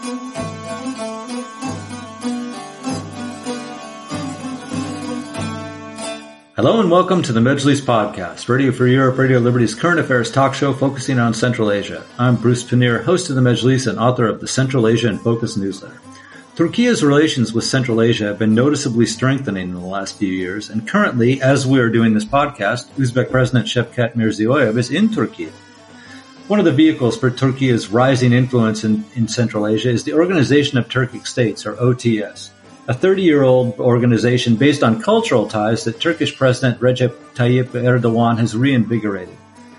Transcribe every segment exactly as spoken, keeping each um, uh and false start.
Hello and welcome to the Mejlis Podcast, Radio Free Europe, Radio Liberty's current affairs talk show focusing on Central Asia. I'm Bruce Pannier, host of the Mejlis and author of the Central Asia in Focus newsletter. Turkey's relations with Central Asia have been noticeably strengthening in the last few years, and currently, as we are doing this podcast, Uzbek President Shavkat Mirziyoyev is in Turkey. One of the vehicles for Turkey's rising influence in, in Central Asia is the Organization of Turkic States, or O T S, a thirty-year-old organization based on cultural ties that Turkish President Recep Tayyip Erdogan has reinvigorated.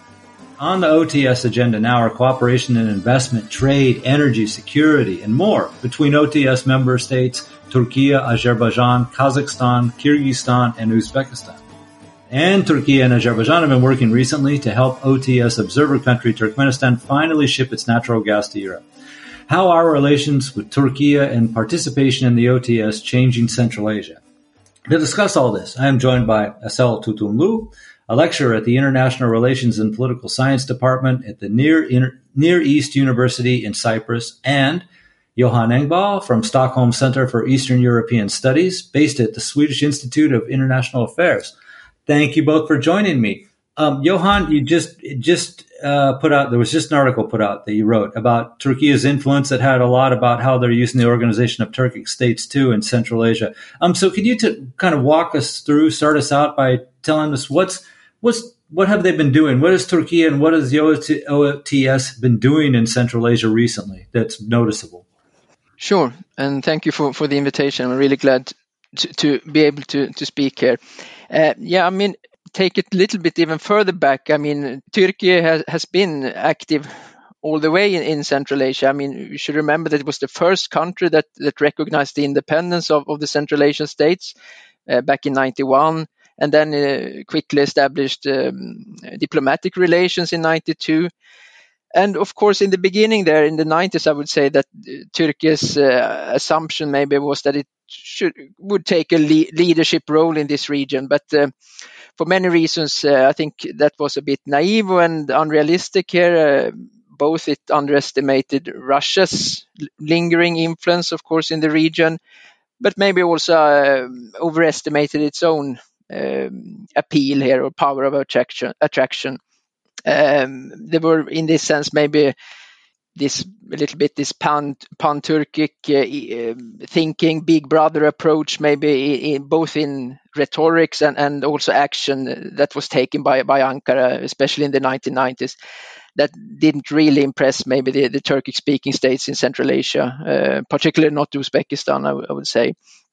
On the O T S agenda now are cooperation in investment, trade, energy, security, and more between O T S member states Turkey, Azerbaijan, Kazakhstan, Kyrgyzstan, and Uzbekistan. And Turkey and Azerbaijan have been working recently to help O T S observer country Turkmenistan finally ship its natural gas to Europe. How are relations with Turkey and participation in the O T S changing Central Asia? To discuss all this, I am joined by Asel Tutunlu, a lecturer at the International Relations and Political Science Department at the Near, Inter- Near East University in Cyprus, and Johan Engvall from Stockholm Center for Eastern European Studies, based at the Swedish Institute of International Affairs. Thank you both for joining me. Um, Johan, you just just uh, put out, there was just an article put out that you wrote about Turkey's influence that had a lot about how they're using the Organization of Turkic States too in Central Asia. Um, so could you t- kind of walk us through, start us out by telling us what's what's what have they been doing? What is Turkey and what has the O T S been doing in Central Asia recently that's noticeable? Sure, and thank you for, for the invitation. I'm really glad to, to be able to, to speak here. Uh, yeah, I mean, take it a little bit even further back. I mean, Turkey has, has been active all the way in, in Central Asia. I mean, you should remember that it was the first country that, that recognized the independence of, of the Central Asian states uh, back in ninety-one, and then uh, quickly established um, diplomatic relations in ninety-two. And of course, in the beginning there, in the nineties, I would say that Turkey's uh, assumption maybe was that it should would take a le- leadership role in this region. But uh, for many reasons, uh, I think that was a bit naive and unrealistic here. Uh, both it underestimated Russia's lingering influence, of course, in the region, but maybe also uh, overestimated its own um, appeal here or power of attraction. attraction. Um, there were, in this sense, maybe this a little bit this pan pan Turkic uh, thinking, big brother approach, maybe in, both in rhetorics and, and also action that was taken by by Ankara, especially in the nineteen nineties, that didn't really impress maybe the, the Turkic speaking states in Central Asia, uh, particularly not Uzbekistan, I, w- I would say.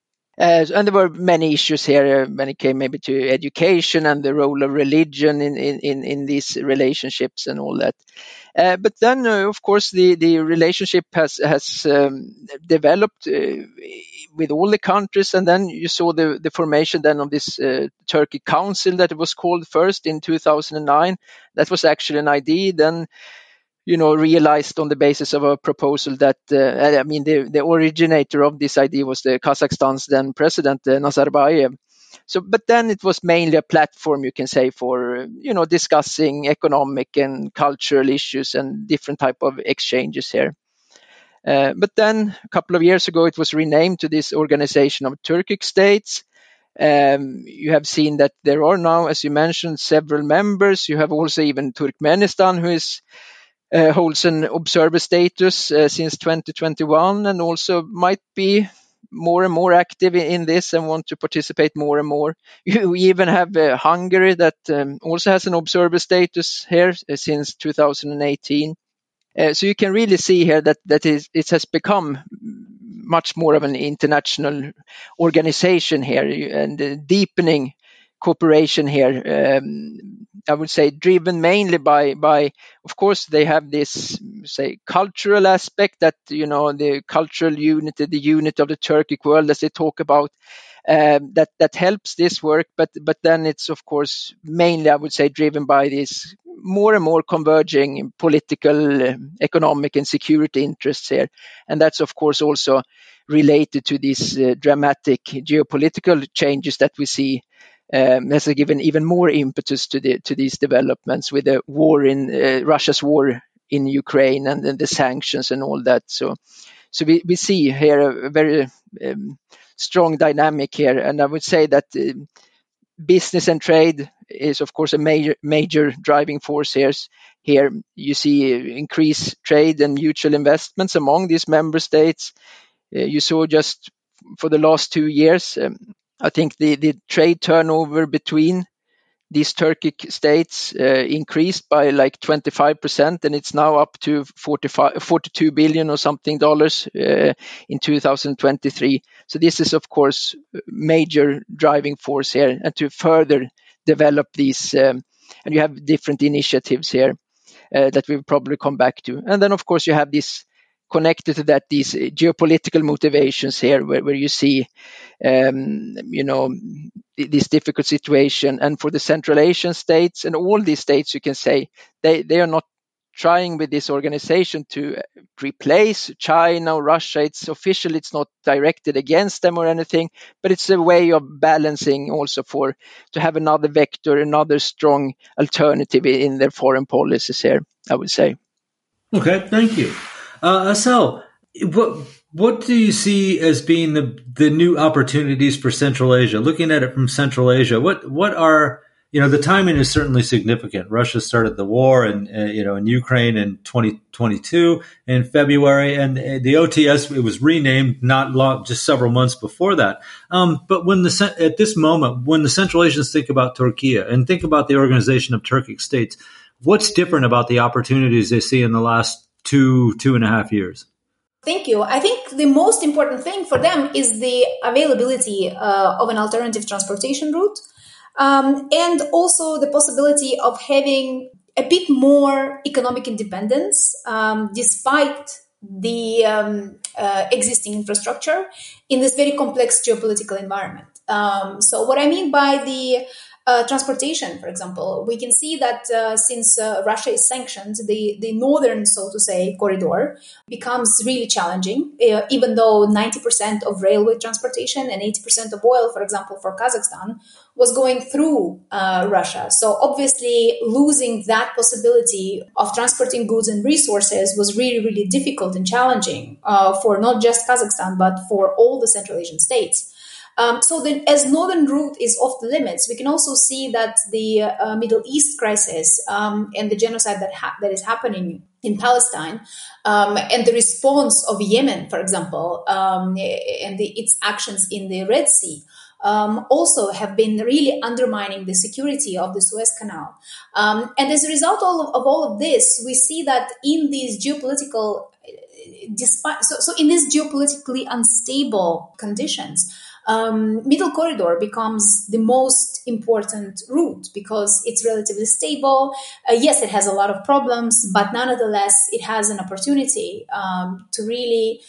Uh, and there were many issues here uh, when it came maybe to education and the role of religion in, in, in these relationships and all that. Uh, but then, uh, of course, the, the relationship has has um, developed uh, with all the countries. And then you saw the, the formation then of this uh, Turkic Council that it was called first in two thousand nine. That was actually an idea then, you know, realized on the basis of a proposal that, uh, I mean, the, the originator of this idea was the Kazakhstan's then president, uh, Nazarbayev. So, but then it was mainly a platform, you can say, for, you know, discussing economic and cultural issues and different type of exchanges here. Uh, but then a couple of years ago, it was renamed to this Organization of Turkic States. Um, you have seen that there are now, as you mentioned, several members. You have also even Turkmenistan, who is Uh, holds an observer status uh, since twenty twenty-one and also might be more and more active in, in this and want to participate more and more. You even have uh, Hungary that um, also has an observer status here uh, since two thousand eighteen. Uh, so you can really see here that that is, it has become much more of an international organization here and uh, deepening cooperation here. Um, I would say driven mainly by, by, of course, they have this, say, cultural aspect that, you know, the cultural unity, the unity of the Turkic world, as they talk about, um, that, that helps this work. But, but then it's, of course, mainly, I would say, driven by this more and more converging political, uh, economic and security interests here. And that's, of course, also related to these uh, dramatic geopolitical changes that we see. Um, has given even more impetus to the to these developments with the war in uh, Russia's war in Ukraine and then the sanctions and all that. So, so we, we see here a, a very um, strong dynamic here. And I would say that uh, business and trade is, of course, a major major driving force here. Here you see increased trade and mutual investments among these member states. Uh, you saw just for the last two years, um, I think the, the trade turnover between these Turkic states uh, increased by like twenty-five percent, and it's now up to forty-five, forty-two billion or something dollars uh, in two thousand twenty-three. So this is, of course, major driving force here, and to further develop these, um, and you have different initiatives here uh, that we'll probably come back to. And then, of course, you have this connected to that, these geopolitical motivations here, where, where you see, um, you know, this difficult situation. And for the Central Asian states and all these states, you can say they, they are not trying with this organization to replace China or Russia. It's official, it's not directed against them or anything, but it's a way of balancing also for to have another vector, another strong alternative in their foreign policies here, I would say. Okay, thank you. Uh, Asel, what what do you see as being the the new opportunities for Central Asia? Looking at it from Central Asia, what what are you know the timing is certainly significant. Russia started the war in uh, you know in Ukraine in twenty twenty-two in February, and the O T S, it was renamed not long, just several months before that. Um, but when the at this moment, when the Central Asians think about Turkey and think about the organization of Turkic states, what's different about the opportunities they see in the last two, two and a half years? Thank you. I think the most important thing for them is the availability uh, of an alternative transportation route, um, and also the possibility of having a bit more economic independence, um, despite the um, uh, existing infrastructure in this very complex geopolitical environment. Um, so what I mean by the Uh, transportation, for example, we can see that uh, since uh, Russia is sanctioned, the, the northern, so to say, corridor becomes really challenging, uh, even though ninety percent of railway transportation and eighty percent of oil, for example, for Kazakhstan, was going through uh, Russia. So obviously losing that possibility of transporting goods and resources was really, really difficult and challenging uh, for not just Kazakhstan, but for all the Central Asian states. Um, so then, as northern route is off the limits, we can also see that the uh, Middle East crisis um, and the genocide that ha- that is happening in Palestine, um, and the response of Yemen, for example, um, and the, its actions in the Red Sea, um, also have been really undermining the security of the Suez Canal. Um, and as a result of, of all of this, we see that in these geopolitical, despite so, so in these geopolitically unstable conditions, Um, middle corridor becomes the most important route because it's relatively stable. Uh, yes, it has a lot of problems, but nonetheless, it has an opportunity um, to really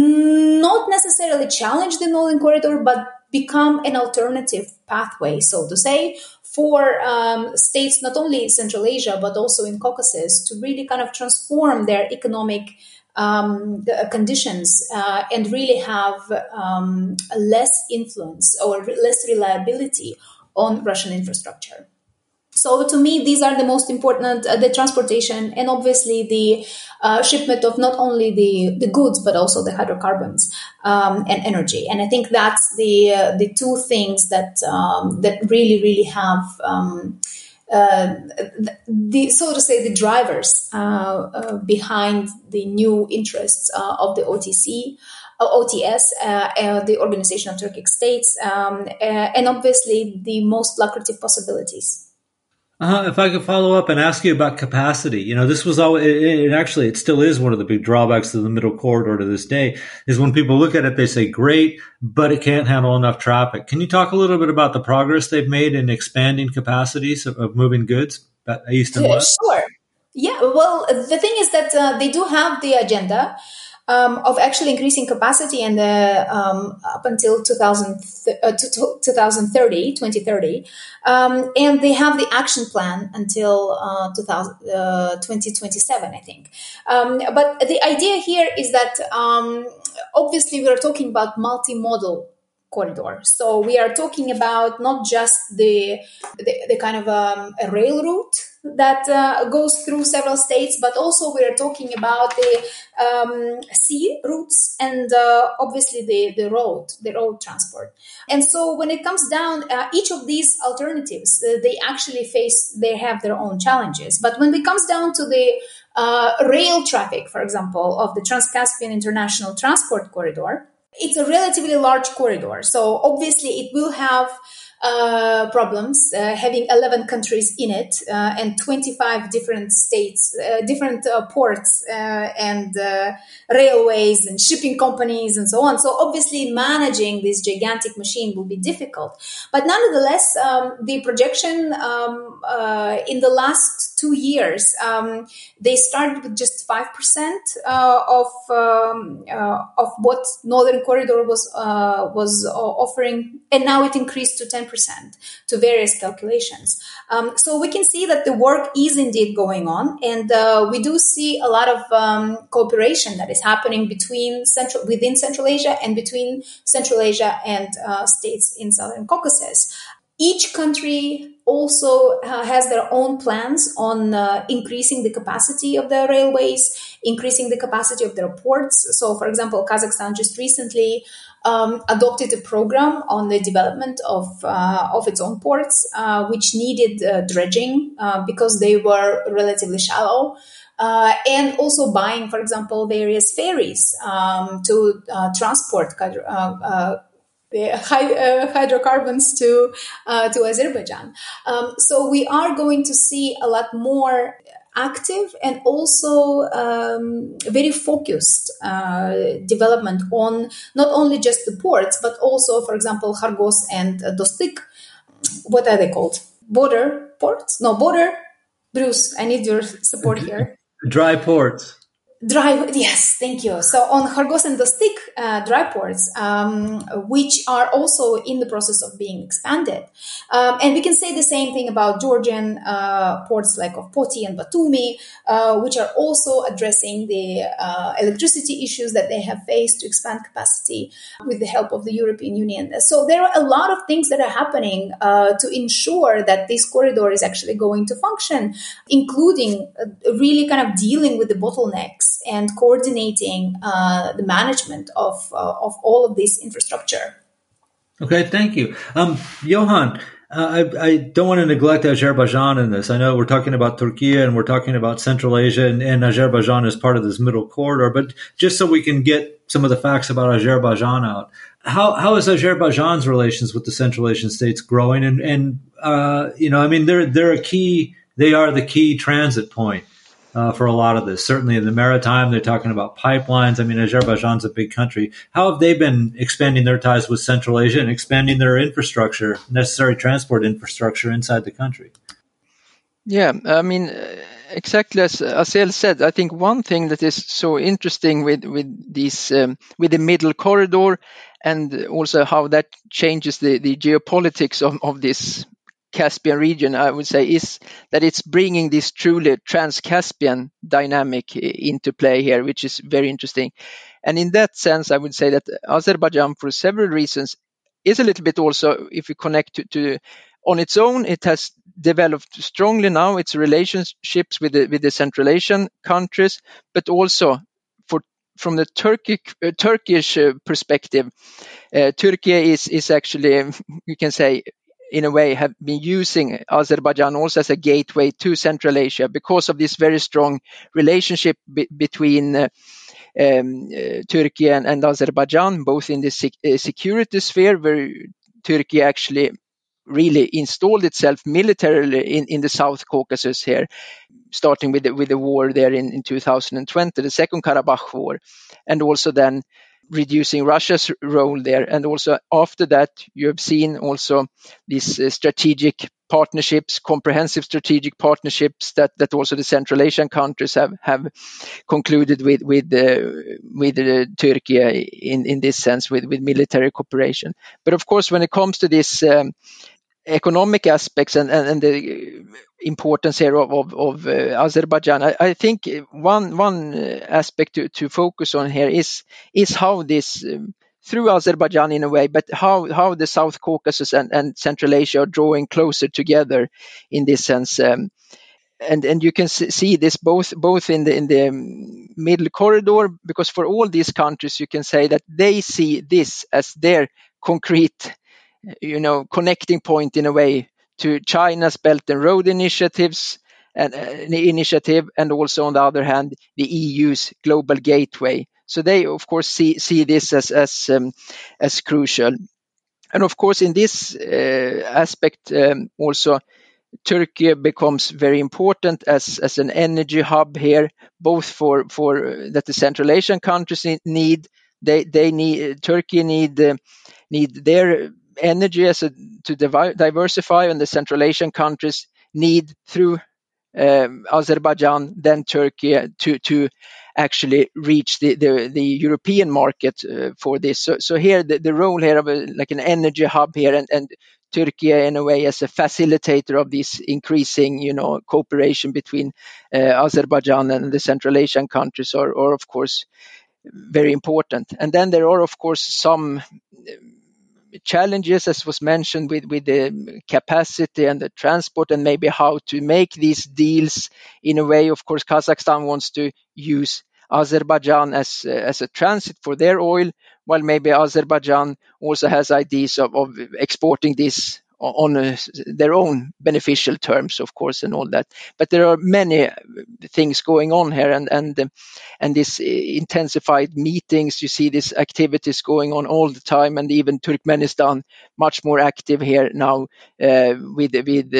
not necessarily challenge the northern corridor, but become an alternative pathway, so to say, for um, states not only in Central Asia, but also in Caucasus to really kind of transform their economic Um, the conditions uh, and really have um, less influence or less reliability on Russian infrastructure. So to me, these are the most important, uh, the transportation and obviously the uh, shipment of not only the, the goods, but also the hydrocarbons um, and energy. And I think that's the uh, the two things that um, that really, really have um, Uh, the so to say the drivers uh, uh, behind the new interests uh, of the O T C, uh, O T S, uh, uh, the Organization of Turkic States, um, uh, and obviously the most lucrative possibilities. Uh, if I could follow up and ask you about capacity, you know, this was always, it, it actually, it still is one of the big drawbacks of the middle corridor to this day, is when people look at it, they say, great, but it can't handle enough traffic. Can you talk a little bit about the progress they've made in expanding capacities of, of moving goods east and west? Sure. Yeah, well, the thing is that uh, they do have the agenda um, of actually increasing capacity and uh, um, up until two thousand, uh, twenty thirty, twenty thirty. Um, and they have the action plan until uh, two thousand, uh, twenty twenty-seven, I think. Um, but the idea here is that um, obviously we're talking about multimodal corridor. So we are talking about not just the the, the kind of um, a rail route that uh, goes through several states, but also we are talking about the um, sea routes and uh, obviously the, the road, the road transport. And so when it comes down, uh, each of these alternatives, uh, they actually face, they have their own challenges. But when it comes down to the uh, rail traffic, for example, of the Trans-Caspian International Transport Corridor, it's a relatively large corridor. So obviously it will have uh, problems uh, having eleven countries in it uh, and twenty-five different states, uh, different uh, ports uh, and uh, railways and shipping companies and so on. So obviously managing this gigantic machine will be difficult. But nonetheless, um, the projection um, uh, in the last two years, um, they started with just five percent uh, of um, uh, of what Northern Corridor was uh, was offering, and now it increased to ten percent to various calculations. Um, so we can see that the work is indeed going on, and uh, we do see a lot of um, cooperation that is happening between central within Central Asia and between Central Asia and uh, states in Southern Caucasus. Each country also uh, has their own plans on uh, increasing the capacity of their railways, increasing the capacity of their ports. So, for example, Kazakhstan just recently um, adopted a program on the development of uh, of its own ports, uh, which needed uh, dredging uh, because they were relatively shallow. Uh, and also buying, for example, various ferries um, to uh, transport uh, uh, the high, uh, hydrocarbons to uh, to Azerbaijan. Um, so we are going to see a lot more active and also um, very focused uh, development on not only just the ports, but also, for example, Khargos and uh, Dostik. What are they called? Border ports? No, border. Bruce, I need your support here. Dry ports. Dry, yes, thank you. So on Khargos and Dostik uh, dry ports, um, which are also in the process of being expanded. Um, and we can say the same thing about Georgian uh, ports like of Poti and Batumi, uh, which are also addressing the uh, electricity issues that they have faced to expand capacity with the help of the European Union. So there are a lot of things that are happening uh, to ensure that this corridor is actually going to function, including uh, really kind of dealing with the bottlenecks and coordinating uh, the management of uh, of all of this infrastructure. Okay, thank you. Um, Johan, uh, I, I don't want to neglect Azerbaijan in this. I know we're talking about Turkey and we're talking about Central Asia, and, and Azerbaijan is part of this middle corridor, but just so we can get some of the facts about Azerbaijan out, how how is Azerbaijan's relations with the Central Asian states growing? And, and uh, you know, I mean, they're they're a key, they are the key transit point Uh, for a lot of this. Certainly in the maritime, they're talking about pipelines. I mean, Azerbaijan's a big country. How have they been expanding their ties with Central Asia and expanding their infrastructure, necessary transport infrastructure inside the country? Yeah, I mean, exactly as Asel said, I think one thing that is so interesting with with these um, with the middle corridor, and also how that changes the, the geopolitics of, of this Caspian region, I would say, is that it's bringing this truly trans-Caspian dynamic into play here, which is very interesting. And in that sense, I would say that Azerbaijan, for several reasons, is a little bit also, if we connect to, to on its own, it has developed strongly now its relationships with the, with the Central Asian countries, but also for from the Turkic, uh, Turkish uh, perspective, uh, Turkey is is actually, you can say, in a way, have been using Azerbaijan also as a gateway to Central Asia because of this very strong relationship be- between uh, um, uh, Turkey and, and Azerbaijan, both in the sec- uh, security sphere, where Turkey actually really installed itself militarily in, in the South Caucasus here, starting with the, with the war there in, in two thousand twenty, the Second Karabakh War, and also then reducing Russia's role there. And also after that, you have seen also these uh, strategic partnerships, comprehensive strategic partnerships that, that also the Central Asian countries have, have concluded with with uh, with uh, Turkey in, in this sense, with, with military cooperation. But of course, when it comes to this um, economic aspects and, and, and the importance here of, of, of uh, Azerbaijan, I, I think one one aspect to, to focus on here is is how this um, through Azerbaijan in a way, but how, how the South Caucasus and, and Central Asia are drawing closer together in this sense. Um, and and you can see this both both in the in the middle corridor, because for all these countries you can say that they see this as their concrete, you know, connecting point in a way to China's Belt and Road initiatives and uh, initiative, and also on the other hand the E U's global gateway. So they of course see see this as as um, as crucial, and of course in this uh, aspect um, also Turkey becomes very important as, as an energy hub here, both for, for that the Central Asian countries need. They they need Turkey need uh, need their energy as a, to divi- diversify, and the Central Asian countries need through um, Azerbaijan, then Turkey, to to actually reach the, the, the European market uh, for this. So, so here the, the role here of a, like an energy hub here, and, and Turkey in a way as a facilitator of this increasing, you know, cooperation between uh, Azerbaijan and the Central Asian countries are, are of course very important. And then there are of course some challenges, as was mentioned, with, with the capacity and the transport, and maybe how to make these deals in a way. Of course, Kazakhstan wants to use Azerbaijan as, uh, as a transit for their oil, while maybe Azerbaijan also has ideas of, of exporting this on uh, their own beneficial terms, of course, and all that. But there are many things going on here, and and uh, and this intensified meetings. You see these activities going on all the time, and even Turkmenistan much more active here now uh, with with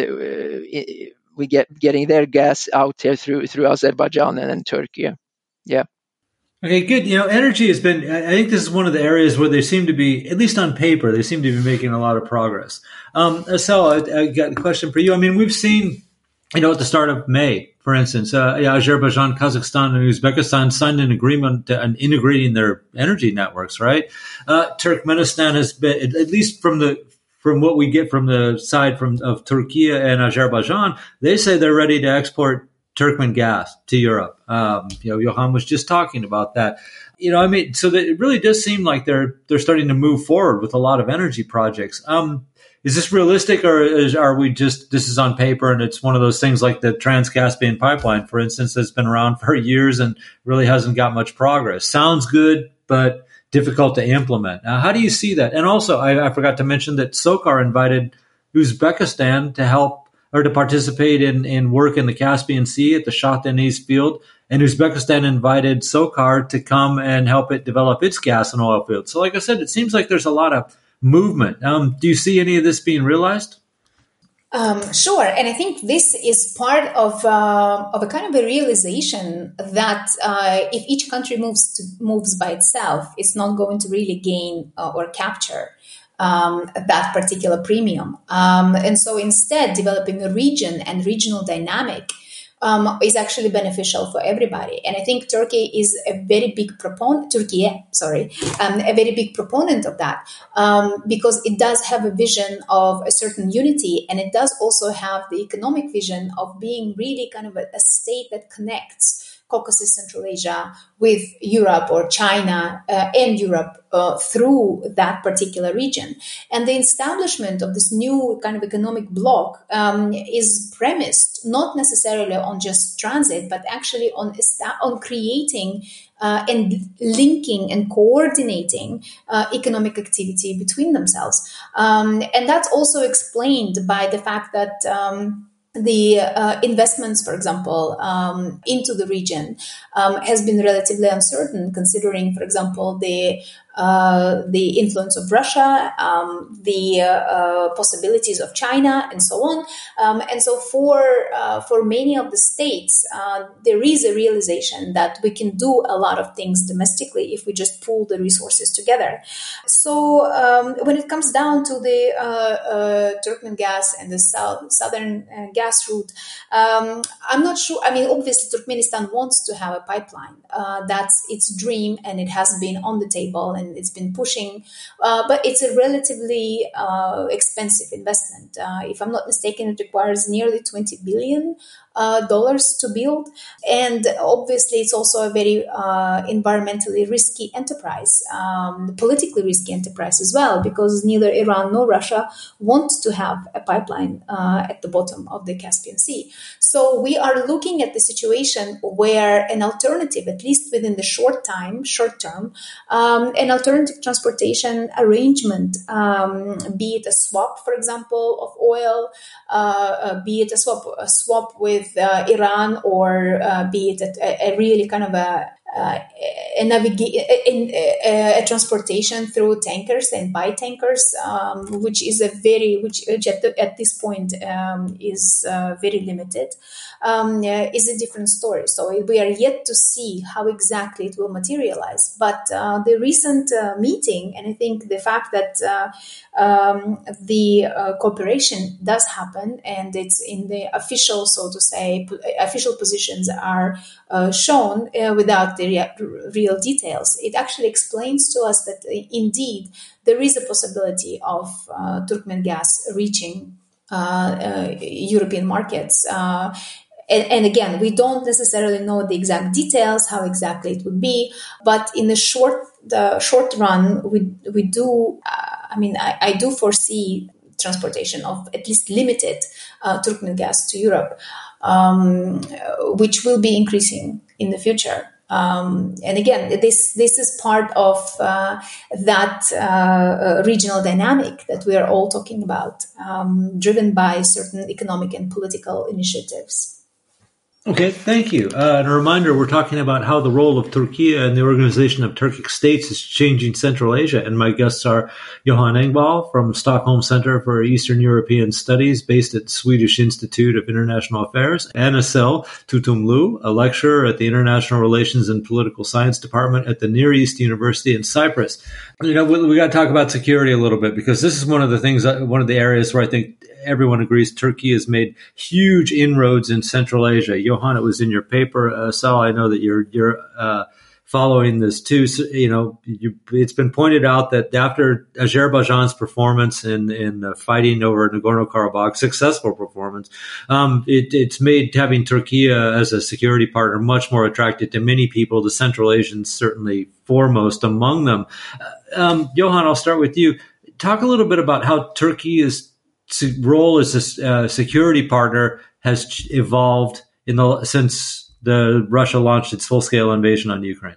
uh, we get getting their gas out here through through Azerbaijan and, and Turkey. Yeah. Okay, good. You know, energy has been, I think this is one of the areas where they seem to be, at least on paper, they seem to be making a lot of progress. Um, Asel, I, I got a question for you. I mean, we've seen, you know, at the start of May, for instance, uh, yeah, Azerbaijan, Kazakhstan, and Uzbekistan signed an agreement on integrating their energy networks, right? Uh, Turkmenistan has been, at least from the, from what we get from the side from of Turkey and Azerbaijan, they say they're ready to export Turkmen gas to Europe. Um, you know, Johan was just talking about that. You know, I mean, so that it really does seem like they're they're starting to move forward with a lot of energy projects. Um, is this realistic, or is, are we just, this is on paper and it's one of those things like the Trans-Caspian pipeline, for instance, that's been around for years and really hasn't got much progress? Sounds good, but difficult to implement. Now, how do you see that? And also, I, I forgot to mention that SOCAR invited Uzbekistan to help or to participate in, in work in the Caspian Sea at the Shah Deniz field. And Uzbekistan invited SOCAR to come and help it develop its gas and oil fields. So like I said, it seems like there's a lot of movement. Um, do you see any of this being realized? Um, sure. And I think this is part of uh, of a kind of a realization that uh, if each country moves to, moves by itself, it's not going to really gain uh, or capture Um, that particular premium. Um, and so instead, developing a region and regional dynamic um, is actually beneficial for everybody. And I think Turkey is a very big proponent, Turkey, sorry, um, a very big proponent of that um, because it does have a vision of a certain unity, and it does also have the economic vision of being really kind of a, a state that connects Caucasus, Central Asia with Europe or China uh, and Europe uh, through that particular region. And the establishment of this new kind of economic bloc um, is premised not necessarily on just transit, but actually on, on creating uh, and linking and coordinating uh, economic activity between themselves. Um, and that's also explained by the fact that um, the uh, investments, for example, um, into the region um, has been relatively uncertain, considering, for example, the uh, the influence of Russia, um, the uh, uh, possibilities of China, and so on. Um, and so, for uh, for many of the states, uh, there is a realization that we can do a lot of things domestically if we just pool the resources together. So, um, when it comes down to the uh, uh, Turkmen gas and the south, southern uh, gas route, um, I'm not sure. I mean, obviously, Turkmenistan wants to have a pipeline. Uh, that's its dream, and it has been on the table, and it's been pushing. Uh, but it's a relatively uh, expensive investment. Uh, if I'm not mistaken, it requires nearly twenty billion uh, dollars to build. And obviously, it's also a very uh, environmentally risky enterprise, um, politically risky enterprise as well, because neither Iran nor Russia want to have a pipeline uh, at the bottom of the Caspian Sea. So we are looking at the situation where an alternative, at least within the short time, short term, um, an alternative transportation arrangement, um, be it a swap, for example, of oil, uh, uh, be it a swap, a swap with uh, Iran, or uh, be it a, a really kind of a Uh, a, navig- a, a, a transportation through tankers and by tankers, um, which is a very, which, which at, the, at this point um, is uh, very limited, um, uh, is a different story. So we are yet to see how exactly it will materialize. But uh, the recent uh, meeting, and I think the fact that uh, um, the uh, cooperation does happen, and it's in the official, so to say, p- official positions are uh, shown uh, without the rea- real details. It actually explains to us that uh, indeed there is a possibility of uh, Turkmen gas reaching uh, uh, European markets. Uh, and, and again, we don't necessarily know the exact details, how exactly it would be, but in the short the short run, we we do. Uh, I mean, I, I do foresee transportation of at least limited uh, Turkmen gas to Europe, um, which will be increasing in the future. Um, and again, this this is part of uh, that uh, regional dynamic that we are all talking about, um, driven by certain economic and political initiatives. Okay, thank you. Uh, and a reminder, we're talking about how the role of Turkey and the Organization of Turkic States is changing Central Asia. And my guests are Johan Engvall from Stockholm Center for Eastern European Studies, based at Swedish Institute of International Affairs, and Asel Tutumlu, a lecturer at the International Relations and Political Science Department at the Near East University in Cyprus. You know, we, we got to talk about security a little bit, because this is one of the things, one of the areas where I think everyone agrees Turkey has made huge inroads in Central Asia. Johan, it was in your paper. Uh, Sal, I know that you're you're uh, following this too. So, you know, you, it's been pointed out that after Azerbaijan's performance in in uh, fighting over Nagorno-Karabakh, successful performance, um, it, it's made having Turkey uh, as a security partner much more attractive to many people. The Central Asians certainly foremost among them. Uh, um, Johan, I'll start with you. Talk a little bit about how Turkey is. Role as a uh, security partner has evolved in the since the Russia launched its full-scale invasion on Ukraine.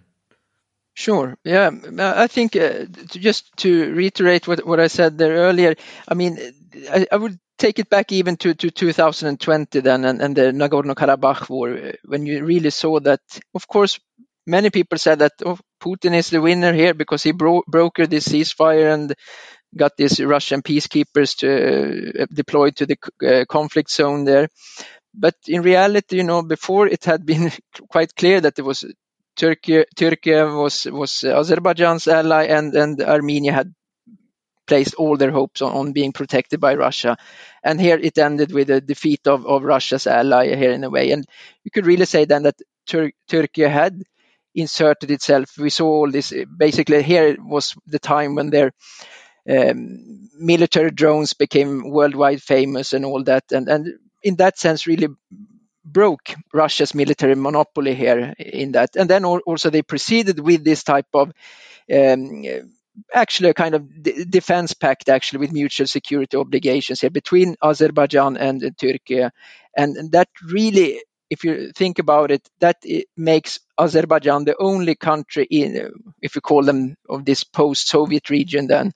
Sure. Yeah, I think uh, to just to reiterate what, what I said there earlier, I mean, I, I would take it back even to, to two thousand twenty then, and, and the Nagorno-Karabakh war, when you really saw that, of course, many people said that oh, Putin is the winner here because he bro- brokered this ceasefire and got these Russian peacekeepers to uh, deployed to the uh, conflict zone there. But in reality, you know, before it had been quite clear that it was Turkey, Turkey was was Azerbaijan's ally, and and Armenia had placed all their hopes on, on being protected by Russia. And here it ended with a defeat of, of Russia's ally here in a way. And you could really say then that Tur- Turkey had inserted itself. We saw all this. Basically, here was the time when their Um, military drones became worldwide famous and all that, and and in that sense really broke Russia's military monopoly here in that. And then also they proceeded with this type of um, actually a kind of d- defense pact actually with mutual security obligations here between Azerbaijan and uh, Turkey, and, and that really, if you think about it, that it makes Azerbaijan the only country in, if you call them, of this post-Soviet region then,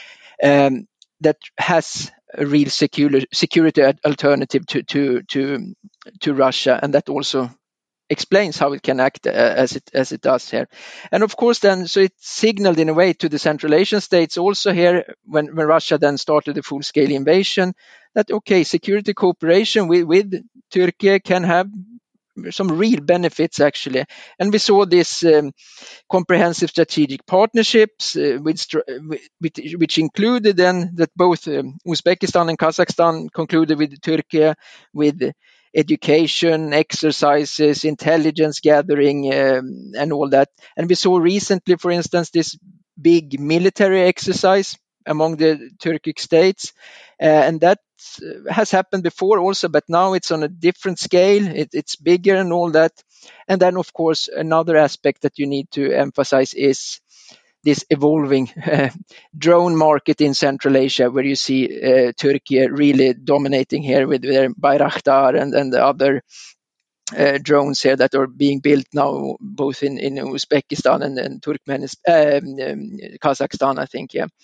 Um, that has a real security, security alternative to, to to to Russia, and that also explains how it can act uh, as it as it does here. And of course, then so it signaled in a way to the Central Asian states also here when, when Russia then started the full-scale invasion that okay, security cooperation with with Turkey can have some real benefits actually. And we saw this um, comprehensive strategic partnerships uh, with, with, which included then that both um, Uzbekistan and Kazakhstan concluded with Turkey with education, exercises, intelligence gathering, um, and all that. And we saw recently, for instance, this big military exercise among the Turkic states, uh, and that has happened before also, but now it's on a different scale. It, it's bigger and all that. And then, of course, another aspect that you need to emphasize is this evolving uh, drone market in Central Asia, where you see uh, Turkey really dominating here with their Bayraktar and, and the other uh, drones here that are being built now, both in, in Uzbekistan and, and Turkmenistan, um, um, Kazakhstan, I think, yeah.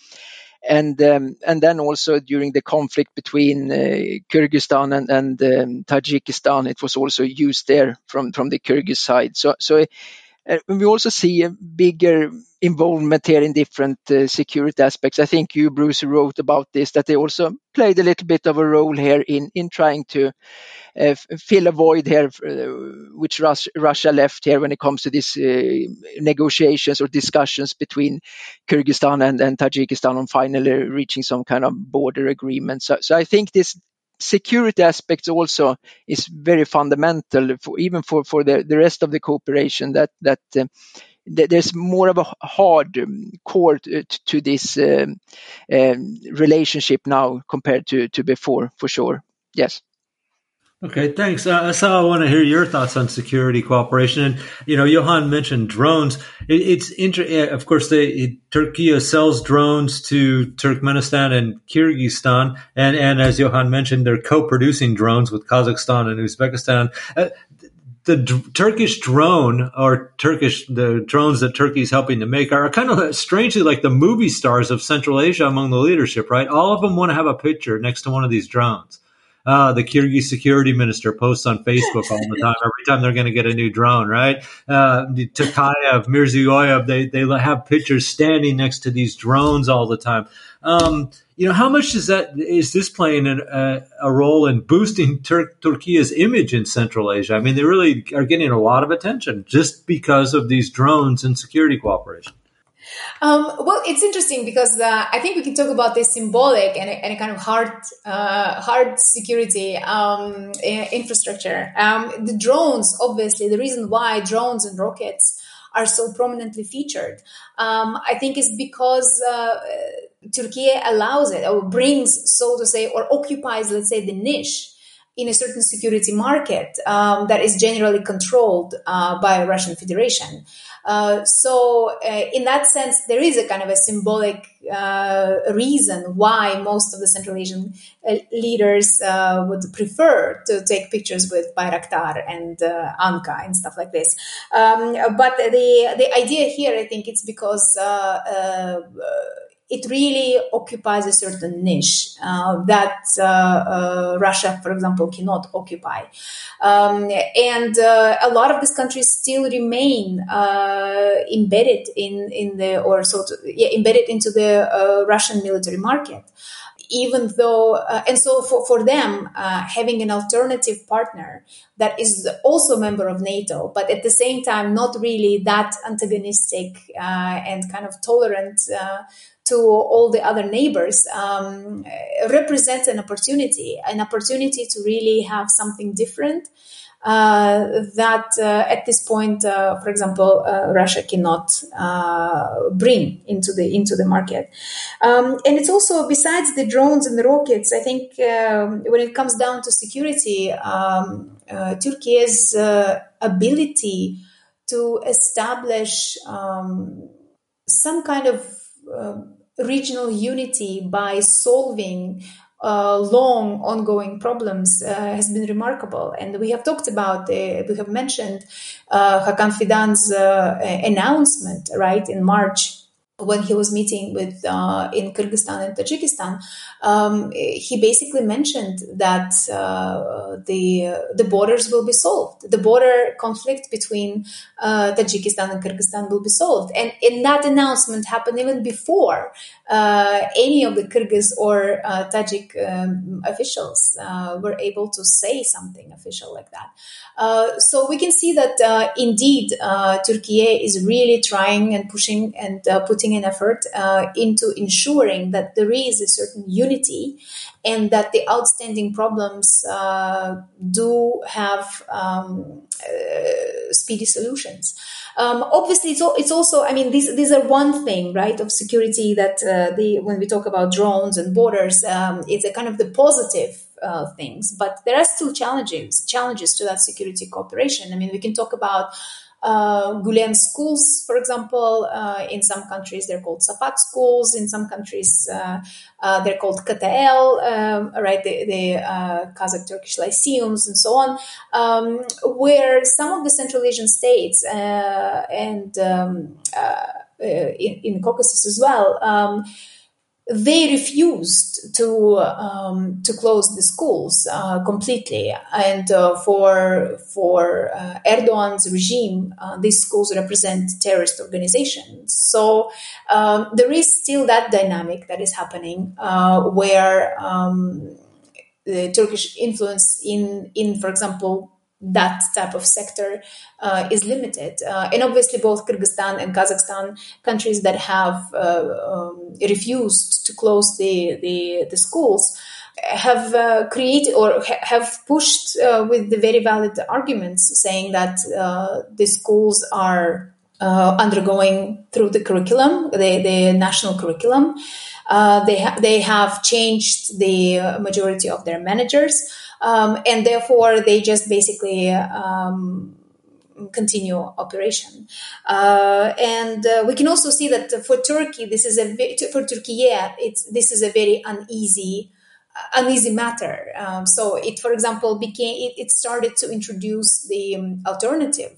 And um, and then also during the conflict between uh, Kyrgyzstan and, and um, Tajikistan, it was also used there from, from the Kyrgyz side. So so uh, we also see a bigger involvement here in different uh, security aspects. I think you, Bruce, wrote about this, that they also played a little bit of a role here in, in trying to uh, fill a void here, uh, which Rus- Russia left here when it comes to these uh, negotiations or discussions between Kyrgyzstan and, and Tajikistan on finally reaching some kind of border agreement. So, so I think this security aspects also is very fundamental, for, even for, for the, the rest of the cooperation, that, that uh, there's more of a hard core to, to this um, um, relationship now compared to, to before, for sure. Yes. Okay, thanks. Uh, so I want to hear your thoughts on security cooperation. And, you know, Johan mentioned drones. It, it's inter- of course, they, it, Turkey sells drones to Turkmenistan and Kyrgyzstan. And, and as Johan mentioned, they're co-producing drones with Kazakhstan and Uzbekistan. Uh, the d- Turkish drone, or Turkish, the drones that Turkey is helping to make, are kind of strangely like the movie stars of Central Asia among the leadership, right? All of them want to have a picture next to one of these drones. Uh, the Kyrgyz security minister posts on Facebook all the time, every time they're going to get a new drone, right? Uh, Tokayev, Mirziyoyev, they, they have pictures standing next to these drones all the time. Um, you know, how much is that, is this playing an, a, a role in boosting Tur- Turkey's image in Central Asia? I mean, they really are getting a lot of attention just because of these drones and security cooperation. Um, well, it's interesting because uh, I think we can talk about this symbolic and a, and a kind of hard, uh, hard security um, infrastructure. Um, the drones, obviously, the reason why drones and rockets are so prominently featured, um, I think, is because uh, Turkey allows it, or brings, so to say, or occupies, let's say, the niche in a certain security market um, that is generally controlled uh, by Russian Federation. Uh, so uh, in that sense, there is a kind of a symbolic uh, reason why most of the Central Asian uh, leaders uh, would prefer to take pictures with Bayraktar and uh, Anka and stuff like this. Um, but the the idea here, I think, it's because uh, uh, it really occupies a certain niche uh, that uh, uh, Russia, for example, cannot occupy. Um, and uh, a lot of these countries still remain uh, embedded in, in the, or so to, yeah, embedded into the uh, Russian military market. Even though, uh, and so for, for them, uh, having an alternative partner that is also a member of NATO, but at the same time, not really that antagonistic uh, and kind of tolerant uh, to all the other neighbors, um, represents an opportunity, an opportunity to really have something different uh, that uh, at this point, uh, for example, uh, Russia cannot uh, bring into the into the market. Um, and it's also, besides the drones and the rockets, I think um, when it comes down to security, um, uh, Turkey's uh, ability to establish um, some kind of uh, regional unity by solving uh, long ongoing problems uh, has been remarkable. And we have talked about, uh, we have mentioned uh, Hakan Fidan's uh, announcement, right, in March, when he was meeting with uh, in Kyrgyzstan and Tajikistan. Um, he basically mentioned that uh, the uh, the borders will be solved. The border conflict between uh, Tajikistan and Kyrgyzstan will be solved. And in that announcement happened even before uh, any of the Kyrgyz or uh, Tajik um, officials uh, were able to say something official like that. Uh, so we can see that uh, indeed uh, Turkey is really trying and pushing and uh, putting putting an effort uh, into ensuring that there is a certain unity and that the outstanding problems uh, do have um, uh, speedy solutions. Um, obviously, it's, it's also, I mean, these these are one thing, right, of security that uh, the when we talk about drones and borders, um, it's a kind of the positive uh, things, but there are still challenges challenges to that security cooperation. I mean, we can talk about uh, Gulen schools, for example. Uh, in some countries, they're called Sapat schools. In some countries, uh, uh, they're called K T L, um, right? The, the uh, Kazakh Turkish lyceums and so on, um, where some of the Central Asian states uh, and um, uh, in, in Caucasus as well, um, they refused to um, to close the schools uh, completely, and uh, for for uh, Erdogan's regime, uh, these schools represent terrorist organizations. So um, there is still that dynamic that is happening, uh, where um, the Turkish influence in in, for example, that type of sector uh, is limited. Uh, and obviously both Kyrgyzstan and Kazakhstan, countries that have uh, um, refused to close the, the, the schools, have uh, created or ha- have pushed uh, with the very valid arguments saying that uh, the schools are uh, undergoing through the curriculum, the, the national curriculum. Uh, they, ha- they have changed the majority of their managers. Um, and therefore, they just basically um, continue operation. Uh, and uh, we can also see that for Turkey, this is a ve- for Turkey, yeah, it's this is a very uneasy, uh, uneasy matter. Um, so it, for example, became it, it started to introduce the um, alternative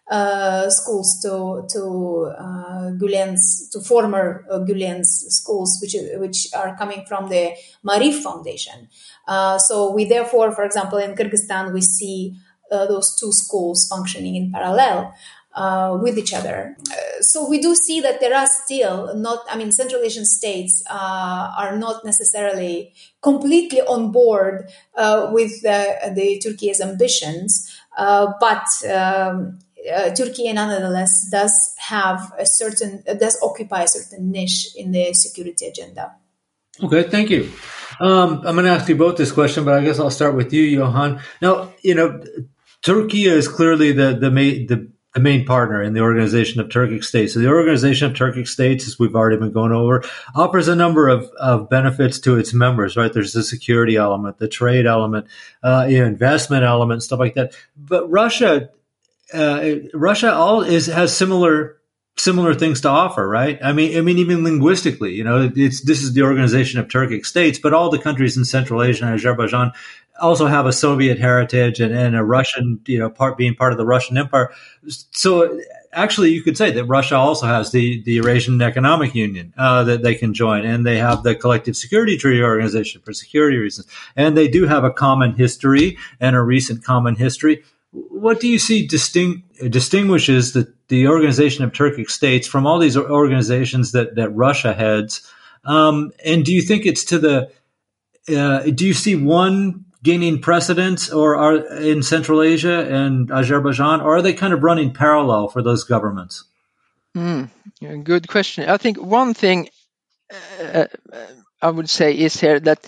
uh, schools to to uh, Gülen's to former uh, Gülen's schools, which which are coming from the Marif Foundation. Uh, so we therefore, for example, in Kyrgyzstan, we see uh, those two schools functioning in parallel uh, with each other. Uh, so we do see that there are still not, I mean, Central Asian states uh, are not necessarily completely on board uh, with uh, the Turkey's ambitions, uh, but um, uh, Turkey nonetheless does have a certain, uh, does occupy a certain niche in the security agenda. Okay, thank you. Um, I'm going to ask you both this question, but I guess I'll start with you, Johan. Now, you know, Turkey is clearly the the main the, the main partner in the Organization of Turkic States. So the Organization of Turkic States, as we've already been going over, offers a number of, of benefits to its members. Right, there's the security element, the trade element, uh, you know, investment element, stuff like that. But Russia, uh, Russia all is has similar. Similar things to offer, right? I mean, I mean, even linguistically, you know, it's this is the Organization of Turkic States, but all the countries in Central Asia and Azerbaijan also have a Soviet heritage and, and a Russian, you know, part being part of the Russian Empire. So actually, you could say that Russia also has the the Eurasian Economic Union uh, that they can join, and they have the Collective Security Treaty Organization for security reasons, and they do have a common history and a recent common history. What do you see distinct, distinguishes the, the Organization of Turkic States from all these organizations that, that Russia heads? Um, and do you think it's to the, uh, do you see one gaining precedence or are in Central Asia and Azerbaijan, or are they kind of running parallel for those governments? Mm, good question. I think one thing uh, I would say is here that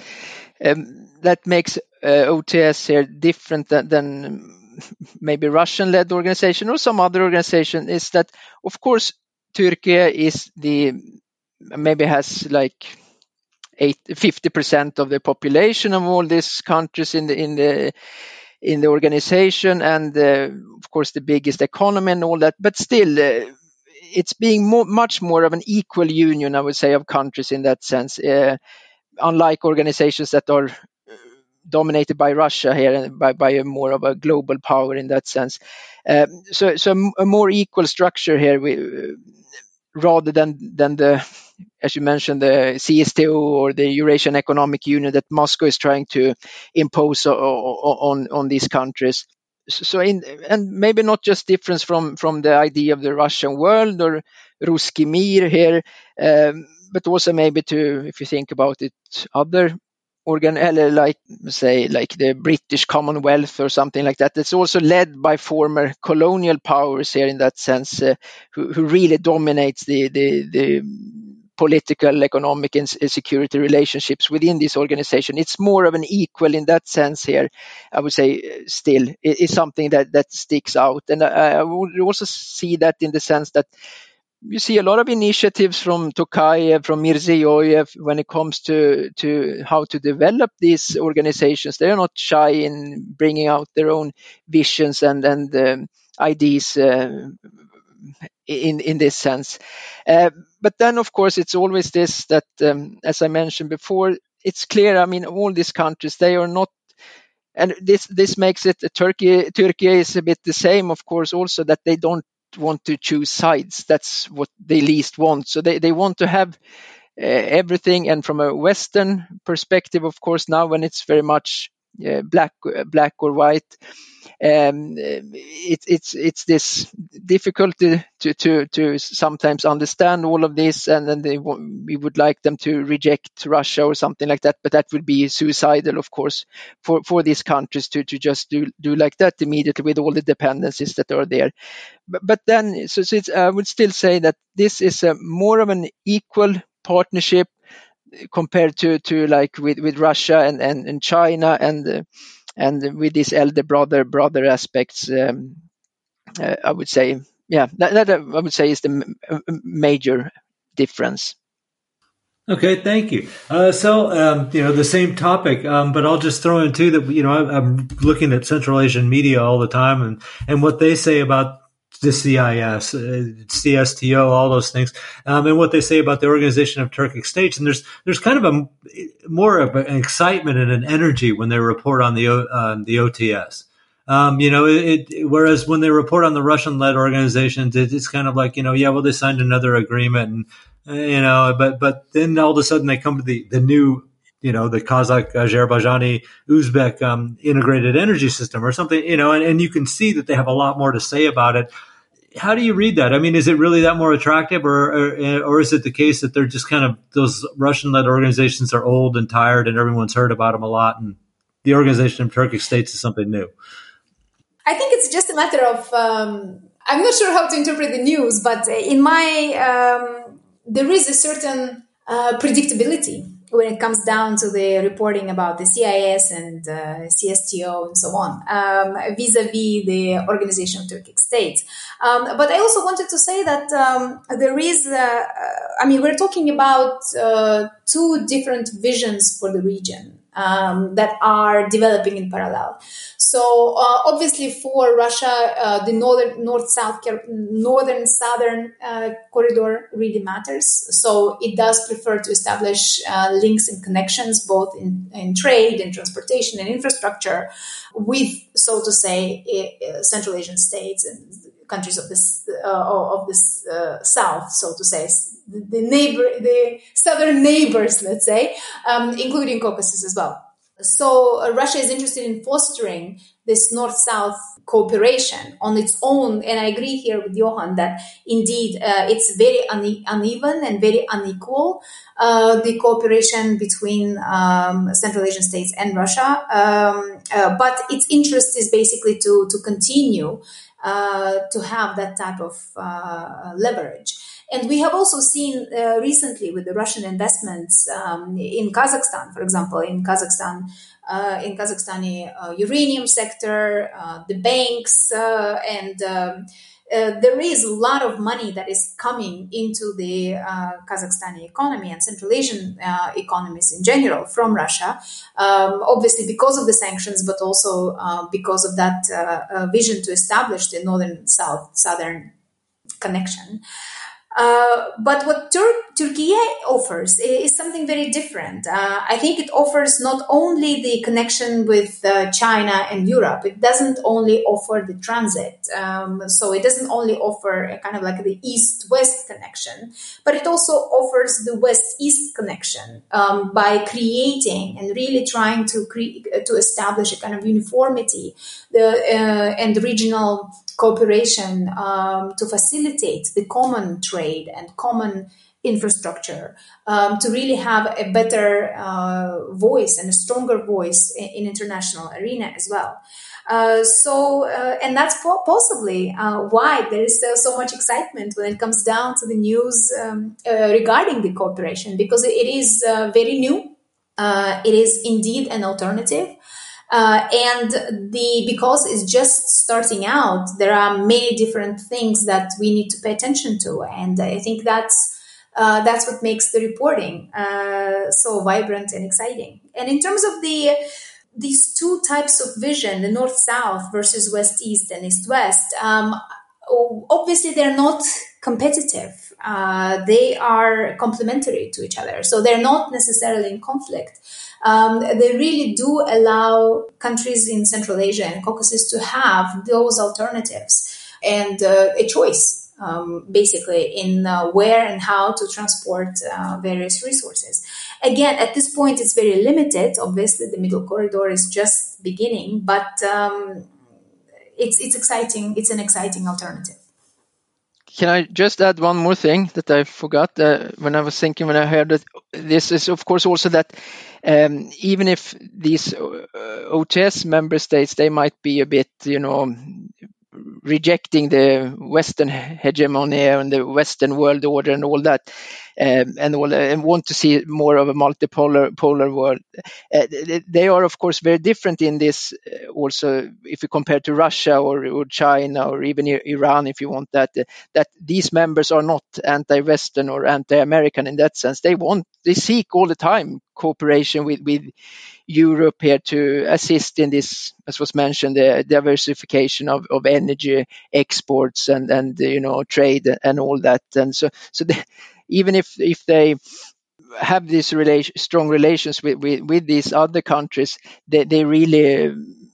um, that makes uh, O T S here different than, than maybe Russian-led organization or some other organization is that, of course, Turkey is the maybe has like eight, fifty percent of the population of all these countries in the in the in the organization, and uh, of course the biggest economy and all that. But still, uh, it's being more, much more of an equal union, I would say, of countries in that sense. Uh, unlike organizations that are dominated by Russia here and by, by a more of a global power in that sense. Um, so, so a more equal structure here, we, uh, rather than than the, as you mentioned, the C S T O or the Eurasian Economic Union that Moscow is trying to impose on on, on these countries. So, in and maybe not just difference from from the idea of the Russian world or Ruski Mir here, um, but also maybe to, if you think about it, other organ, like say like the British Commonwealth or something like that. It's also led by former colonial powers here in that sense, uh, who, who really dominates the, the the political, economic, and security relationships within this organization. It's more of an equal in that sense here, I would say. Still, it is something that, that sticks out. And I, I would also see that in the sense that you see a lot of initiatives from Tokayev, from Mirziyoyev, when it comes to, to how to develop these organizations. They are not shy in bringing out their own visions and, and um, ideas uh, in, in this sense. Uh, but then, of course, it's always this that, um, as I mentioned before, it's clear, I mean, all these countries, they are not, and this, this makes it, Turkey, Turkey is a bit the same, of course, also that they don't want to choose sides. That's what they least want. So they, they want to have uh, everything. And from a Western perspective, of course, now when it's very much uh, black, black or white, um, it, it's it's this difficulty to, to, to sometimes understand all of this, and then they we would like them to reject Russia or something like that, but that would be suicidal, of course, for, for these countries to, to just do, do like that immediately with all the dependencies that are there. But, but then, so, so it's, I would still say that this is a more of an equal partnership compared to, to like with, with Russia and, and, and China and uh, and with these elder brother brother aspects. Um, uh, I would say, yeah, that, that I would say is the m- major difference. Okay, thank you. Uh, so, um, you know, the same topic, um, but I'll just throw in too that, you know, I, I'm looking at Central Asian media all the time, and, and what they say about the C I S, uh, C S T O, all those things, um, and what they say about the Organization of Turkic States. And there's there's kind of a more of an excitement and an energy when they report on the uh, the O T S. Um, you know, it, it, whereas when they report on the Russian-led organizations, it, it's kind of like, you know, yeah, well, they signed another agreement, and uh, you know, but but then all of a sudden they come to the the new, you know, the Kazakh, Azerbaijani, Uzbek um, integrated energy system or something, you know, and, and you can see that they have a lot more to say about it. How do you read that? I mean, is it really that more attractive, or, or or is it the case that they're just kind of, those Russian-led organizations are old and tired, and everyone's heard about them a lot, and the Organization of Turkic States is something new? I think it's just a matter of, um, I'm not sure how to interpret the news, but in my, um, there is a certain uh, predictability when it comes down to the reporting about the C I S and uh, C S T O and so on, um, vis-a-vis the Organization of Turkic States. Um, but I also wanted to say that um, there is, uh, I mean, we're talking about uh, two different visions for the region um, that are developing in parallel. So uh, obviously for Russia, uh, the northern, north-south, northern-southern uh, corridor really matters. So it does prefer to establish uh, links and connections both in, in trade, in transportation, and infrastructure with, so to say, uh, Central Asian states and countries of this uh, of this uh, south, so to say, the, the neighbor, the southern neighbors, let's say, um, including Caucasus as well. So uh, Russia is interested in fostering this north-south cooperation on its own. And I agree here with Johan that indeed uh, it's very une- uneven and very unequal, uh, the cooperation between um, Central Asian states and Russia. Um, uh, but its interest is basically to, to continue uh, to have that type of uh, leverage. And we have also seen uh, recently with the Russian investments um, in Kazakhstan, for example, in Kazakhstan, uh, in Kazakhstani uh, uranium sector, uh, the banks, uh, and um, uh, there is a lot of money that is coming into the uh, Kazakhstani economy and Central Asian uh, economies in general from Russia, um, obviously because of the sanctions, but also uh, because of that uh, uh, vision to establish the northern-south, southern connection. Uh, but what Tur- Turkey offers is something very different. Uh, I think it offers not only the connection with uh, China and Europe, it doesn't only offer the transit. Um, so it doesn't only offer a kind of like the east-west connection, but it also offers the west-east connection um, by creating and really trying to cre- to establish a kind of uniformity the, uh, and regional cooperation um, to facilitate the common trade and common infrastructure, um, to really have a better uh, voice and a stronger voice in, in international arena as well. Uh, so, uh, and that's po- possibly uh, why there is uh, so much excitement when it comes down to the news um, uh, regarding the cooperation, because it is uh, very new. Uh, it is indeed an alternative. Uh, and the because it's just starting out, there are many different things that we need to pay attention to, and I think that's uh, that's what makes the reporting uh, so vibrant and exciting. And in terms of the these two types of vision, the north-south versus west-east and east-west, um, obviously they're not competitive. Uh, they are complementary to each other. So they're not necessarily in conflict. Um, they really do allow countries in Central Asia and Caucasus to have those alternatives and uh, a choice, um, basically, in uh, where and how to transport uh, various resources. Again, at this point, it's very limited. Obviously, the Middle Corridor is just beginning, but um, it's it's exciting. It's an exciting alternative. Can I just add one more thing that I forgot uh, when I was thinking, when I heard that this is, of course, also that um, even if these uh, O T S member states, they might be a bit, you know, rejecting the Western hegemony and the Western world order and all that, um, and all, and want to see more of a multipolar polar world. Uh, they are, of course, very different in this. Uh, also, if you compare to Russia or, or China or even Iran, if you want that, uh, that these members are not anti-Western or anti-American in that sense. They want, they seek all the time cooperation with with Europe here to assist in this, as was mentioned, the diversification of, of energy exports and, and you know, trade and all that. And so, so they, even if if they have these relation, strong relations with, with, with these other countries, they, they really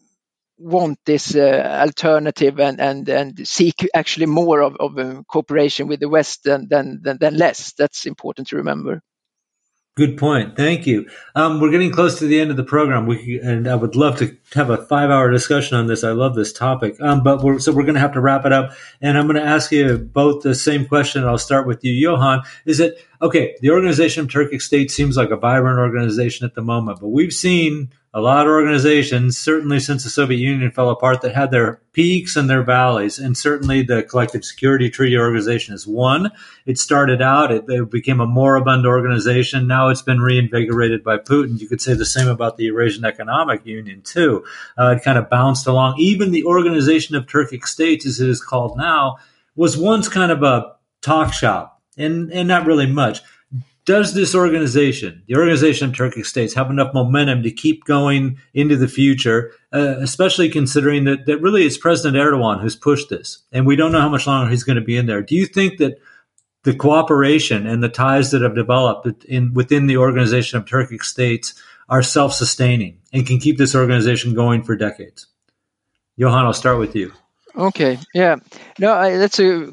want this uh, alternative and, and, and seek actually more of, of uh, cooperation with the West than, than, than, than less. That's important to remember. Good point. Thank you. Um, we're getting close to the end of the program, we, and I would love to have a five-hour discussion on this. I love this topic. Um, but we're, so we're going to have to wrap it up. And I'm going to ask you both the same question. I'll start with you, Johan. Is it, okay, the Organization of Turkic States seems like a vibrant organization at the moment, but we've seen a lot of organizations, certainly since the Soviet Union fell apart, that had their peaks and their valleys. And certainly the Collective Security Treaty Organization is one. It started out, it, it became a moribund organization. Now it's been reinvigorated by Putin. You could say the same about the Eurasian Economic Union, too. Uh, it kind of bounced along. Even the Organization of Turkic States, as it is called now, was once kind of a talk shop, and, and not really much. Does this organization, the Organization of Turkic States, have enough momentum to keep going into the future, uh, especially considering that, that really it's President Erdogan who's pushed this, and we don't know how much longer he's going to be in there? Do you think that the cooperation and the ties that have developed in within the Organization of Turkic States are self-sustaining and can keep this organization going for decades? Johan, I'll start with you. Okay, yeah. No, I, that's a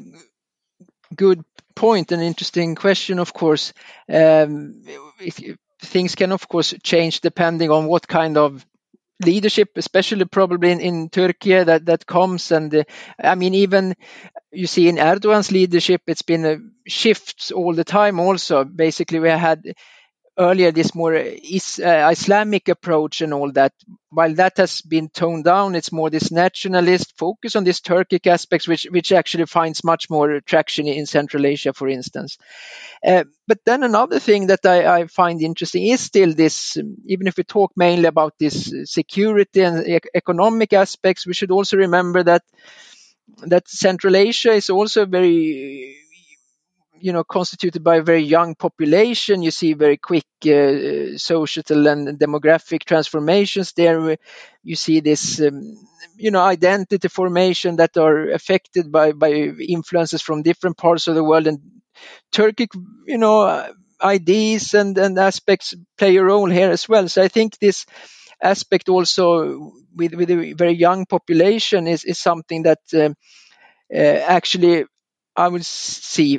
good point, an interesting question, of course. Um, if, if things can, of course, change depending on what kind of leadership, especially probably in, in Turkey, that, that comes. And uh, I mean, even you see in Erdogan's leadership, it's been a shift all the time also. Basically, we had earlier this more is, uh, Islamic approach and all that. While that has been toned down, it's more this nationalist focus on these Turkic aspects, which which actually finds much more traction in Central Asia, for instance. Uh, but then another thing that I, I find interesting is still this, um, even if we talk mainly about this security and e- economic aspects, we should also remember that that Central Asia is also very, you know, constituted by a very young population. You see very quick uh, social and demographic transformations there. You see this, um, you know, identity formation that are affected by, by influences from different parts of the world. And Turkic, you know, ideas and, and aspects play a role here as well. So I think this aspect also with, with a very young population is, is something that um, uh, actually I would see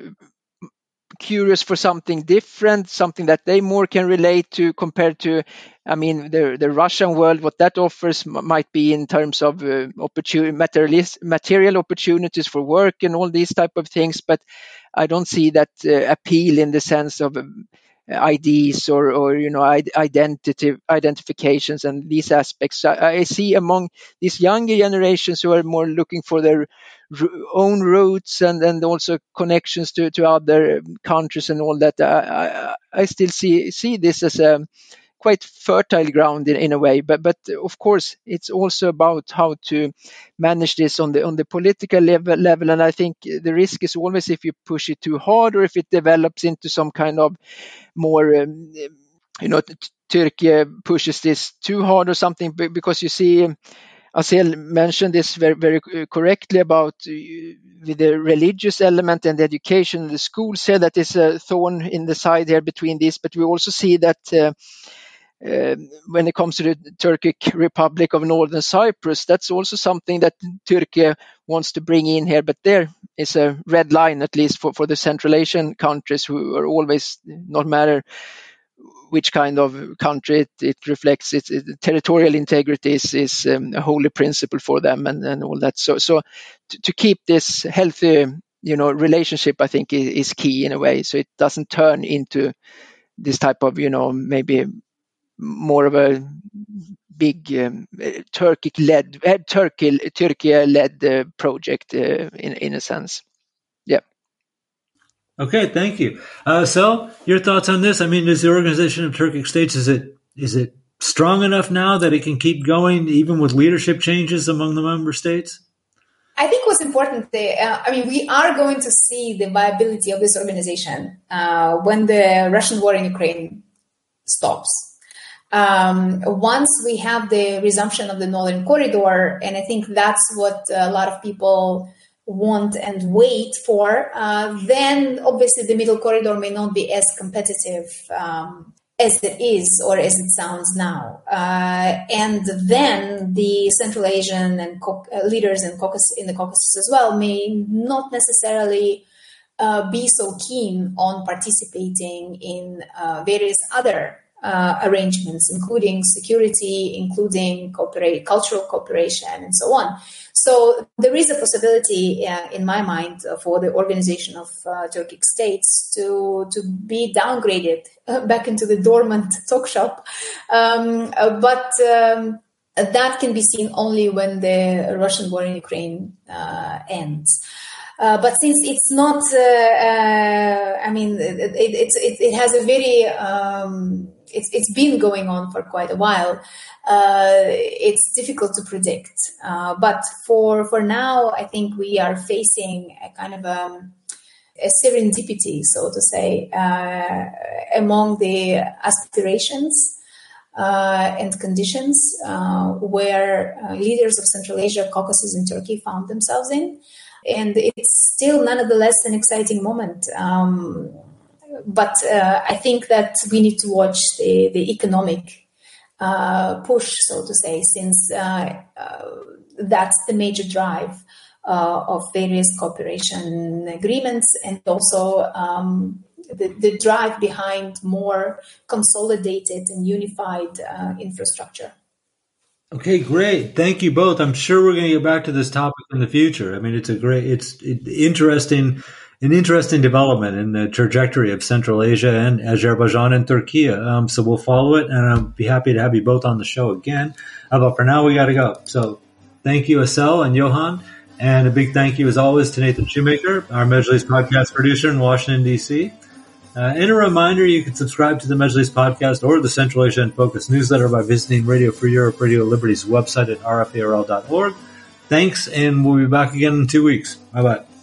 curious for something different, something that they more can relate to compared to, I mean, the the Russian world, what that offers m- might be in terms of uh, opportun- materialis- material opportunities for work and all these type of things. But I don't see that uh, appeal in the sense of um, I Ds or, or you know, identity identifications and these aspects. I, I see among these younger generations who are more looking for their r- own roots and, and also connections to, to other countries and all that. I, I, I still see see this as a quite fertile ground in, in a way, but but of course it's also about how to manage this on the on the political level level. And I think the risk is always if you push it too hard or if it develops into some kind of more um, you know t- Turkey pushes this too hard or something, because you see Aysel mentioned this very very correctly about uh, with the religious element and the education. The schools here, that is a thorn in the side here between this, but we also see that uh, Uh, when it comes to the Turkic Republic of Northern Cyprus, that's also something that Turkey wants to bring in here. But there is a red line, at least for, for the Central Asian countries, who are always, not matter which kind of country it, it reflects, its it, territorial integrity is, is um, a holy principle for them, and, and all that. So, so to, to keep this healthy, you know, relationship, I think is, is key in a way, so it doesn't turn into this type of, you know, maybe more of a big um, Turkic-led, uh, Turkey, Turkey-led uh, project uh, in in a sense. Yeah. Okay, thank you. Uh, so, your thoughts on this? I mean, is the Organization of Turkic States, is it is it strong enough now that it can keep going even with leadership changes among the member states? I think what's important, uh, I mean, we are going to see the viability of this organization uh, when the Russian war in Ukraine stops. Um, once we have the resumption of the Northern Corridor, and I think that's what a lot of people want and wait for, uh, then obviously the Middle Corridor may not be as competitive um, as it is or as it sounds now. Uh, and then the Central Asian and co- uh, leaders in, Caucasus, in the Caucasus as well may not necessarily uh, be so keen on participating in uh, various other Uh, arrangements, including security, including cooperate, cultural cooperation, and so on. So there is a possibility, uh, in my mind, uh, for the Organization of uh, Turkic States to to be downgraded uh, back into the dormant talk shop. Um, uh, but um, that can be seen only when the Russian war in Ukraine uh, ends. Uh, but since it's not, uh, uh, I mean, it, it, it, it, it has a very, um, it's, it's been going on for quite a while. Uh, it's difficult to predict. Uh, but for, for now, I think we are facing a kind of a, a serendipity, so to say, uh, among the aspirations uh, and conditions uh, where uh, leaders of Central Asia, Caucasus, and Turkey found themselves in. And it's still, nonetheless, an exciting moment. Um, but uh, I think that we need to watch the, the economic uh, push, so to say, since uh, uh, that's the major drive uh, of various cooperation agreements, and also um, the, the drive behind more consolidated and unified uh, infrastructure. Okay, great. Thank you both. I'm sure we're going to get back to this topic in the future. I mean, it's a great, it's it, interesting, an interesting development in the trajectory of Central Asia and Azerbaijan and Turkey. Um, so we'll follow it, and I'll be happy to have you both on the show again. Uh, but for now, we got to go. So thank you, Aysel and Johan. And a big thank you, as always, to Nathan Shoemaker, our Mejlis podcast producer in Washington, D C Uh, and a reminder, you can subscribe to the Mejlis podcast or the Central Asia in Focus newsletter by visiting Radio Free Europe, Radio Liberty's website at r f a r l dot org. Thanks, and we'll be back again in two weeks. Bye-bye.